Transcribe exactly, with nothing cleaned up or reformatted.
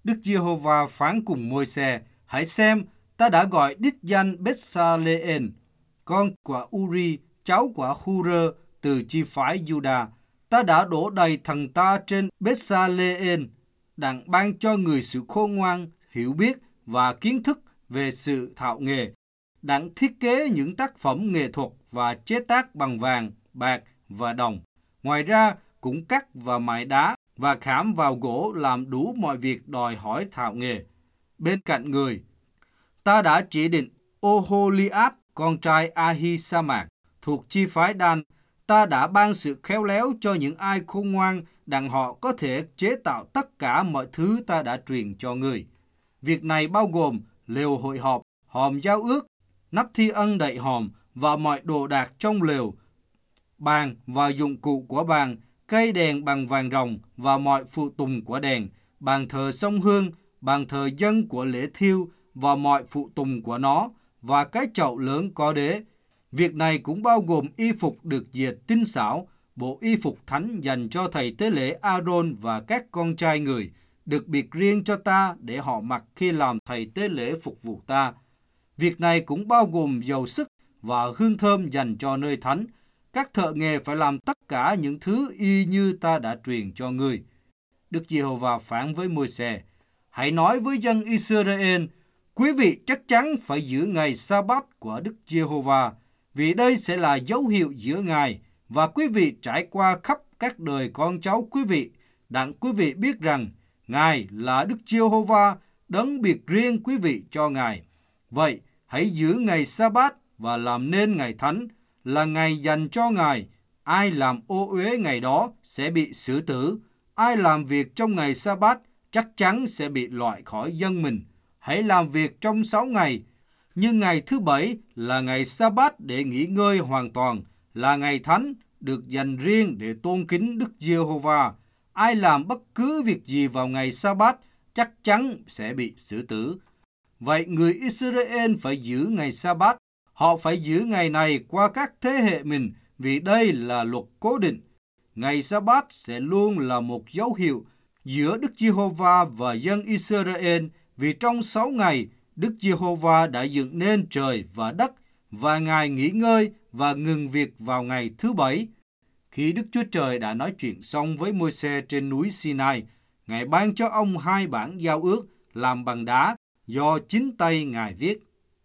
Đức Giê-hô-va phán cùng Môi-se: hãy xem, ta đã gọi đích danh Bết-sa-lê-ên, con của U-ri, cháu của Hu-rơ, từ chi phái Giu-đa. Ta đã đổ đầy thần ta trên Bết-sa-lê-ên, đặng ban cho người sự khôn ngoan, hiểu biết và kiến thức về sự thạo nghề, đặng thiết kế những tác phẩm nghệ thuật và chế tác bằng vàng, bạc và đồng. Ngoài ra, cũng cắt và mài đá và khảm vào gỗ, làm đủ mọi việc đòi hỏi thạo nghề. Bên cạnh người, ta đã chỉ định Ô-hô-li-áp, con trai A-hi-sa-mạc, thuộc chi phái Đan. Ta đã ban sự khéo léo cho những ai khôn ngoan, đặng họ có thể chế tạo tất cả mọi thứ ta đã truyền cho người. Việc này bao gồm lều hội họp, hòm giao ước, nắp thi ân đậy hòm và mọi đồ đạc trong lều, bàn và dụng cụ của bàn, cây đèn bằng vàng ròng và mọi phụ tùng của đèn, bàn thờ sông hương, bàn thờ dân của lễ thiêu và mọi phụ tùng của nó, và cái chậu lớn có đế. Việc này cũng bao gồm y phục được dệt tinh xảo, bộ y phục thánh dành cho thầy tế lễ A-rôn và các con trai người, được biệt riêng cho ta để họ mặc khi làm thầy tế lễ phục vụ ta. Việc này cũng bao gồm dầu sức và hương thơm dành cho nơi thánh. Các thợ nghề phải làm tất cả những thứ y như ta đã truyền cho ngươi. Đức Giê-hô-va phán với Môi-se: hãy nói với dân Israel, quý vị chắc chắn phải giữ ngày sa-bát của Đức Giê-hô-va, vì đây sẽ là dấu hiệu giữa Ngài, và quý vị trải qua khắp các đời con cháu quý vị, đặng quý vị biết rằng Ngài là Đức Giê-hô-va, đấng biệt riêng quý vị cho Ngài. Vậy, hãy giữ ngày sa-bát và làm nên ngày thánh, là ngày dành cho Ngài. Ai làm ô uế ngày đó sẽ bị xử tử. Ai làm việc trong ngày sa-bát chắc chắn sẽ bị loại khỏi dân mình. Hãy làm việc trong sáu ngày, nhưng ngày thứ bảy là ngày sa-bát để nghỉ ngơi hoàn toàn, là ngày thánh, được dành riêng để tôn kính Đức Giê-hô-va. Ai làm bất cứ việc gì vào ngày sa-bát chắc chắn sẽ bị xử tử. Vậy người Israel phải giữ ngày sa-bát. Họ phải giữ ngày này qua các thế hệ mình, vì đây là luật cố định. Ngày sa-bát sẽ luôn là một dấu hiệu giữa Đức Giê-hô-va và dân Israel, vì trong sáu ngày Đức Giê-hô-va đã dựng nên trời và đất, và Ngài nghỉ ngơi và ngừng việc vào ngày thứ bảy. Khi Đức Chúa Trời đã nói chuyện xong với Môi-se trên núi Sinai, Ngài ban cho ông hai bản giao ước làm bằng đá do chính tay Ngài viết.